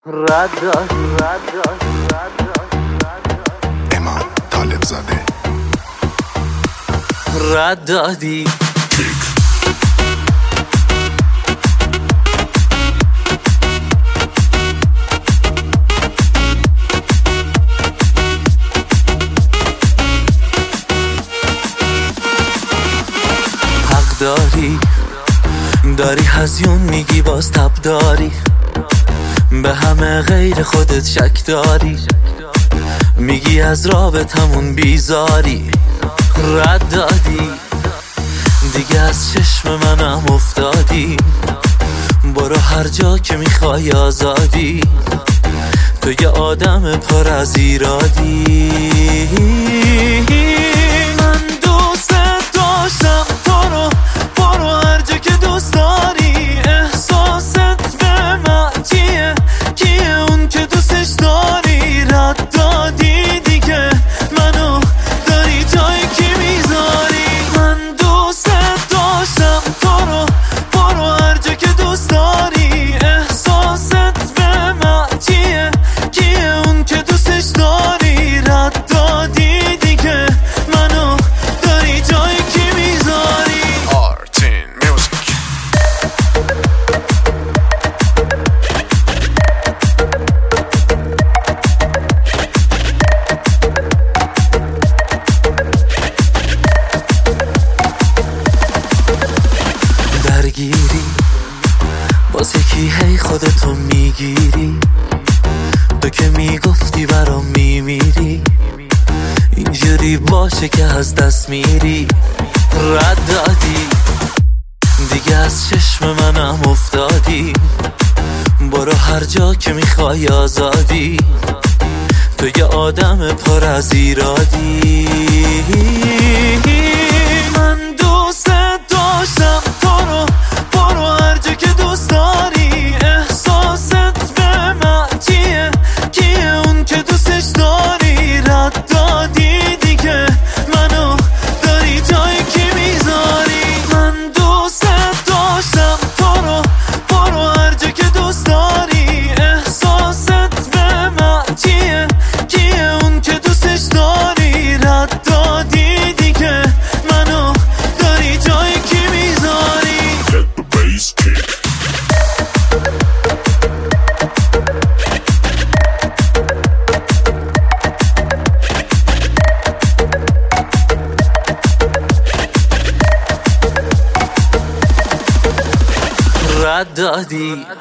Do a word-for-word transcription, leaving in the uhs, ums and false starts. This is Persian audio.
رد دادی رد دادی رد دادی امام طالب زاده رد دادی حق داری داری هزیون میگی باز تب داری به همه غیر خودت شک داری میگی از رابطمون بیزاری رد دادی دیگه از چشم منم افتادی برو هر جا که میخوای آزادی تو یه آدم پر از ایرادی من دوست داشتم تو رو برو هر جا که دوست داری احساست به من چیه کیه اون که دوستش داری رد دادی دیگه منو داری جای کی میذاری من دوست داشتم تو رو برو هر جا که دوست داری احساست به من چیه کیه اون که دوستش داری رد دادی دیگه منو داری جای کی میذاری آرتین میوزیک درگیری باز یکی هی خودتو میگیری تو که میگفتی برام میمیری اینجوری باشه که از دست میری رد دادی دیگه از چشم منم افتادی برو هر جا که میخوای آزادی تو یه آدم پر از ایرادی من دوست داشتم تو رو برو هر جا که دوست داری احساست به من چیه کیه اون که دوستش داری رد دادی دیگه منو داری جای کی میذاری من دوست داشتم تو رو برو هر جا که دوست داری احساست به من چیه کیه اون که دوستش داری رد دادی دیگه منو داری جای کی میذاری Let the bass kick رد دادی